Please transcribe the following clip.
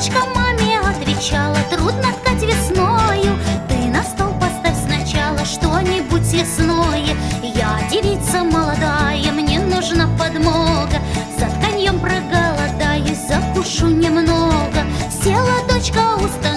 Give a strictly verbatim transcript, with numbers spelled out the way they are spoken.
дочка маме отвечала: трудно ткать весною, ты на стол поставь сначала что-нибудь съестное. Я девица молодая, мне нужна подмога, за тканьем проголодаюсь, закушу немного. Села дочка у стола,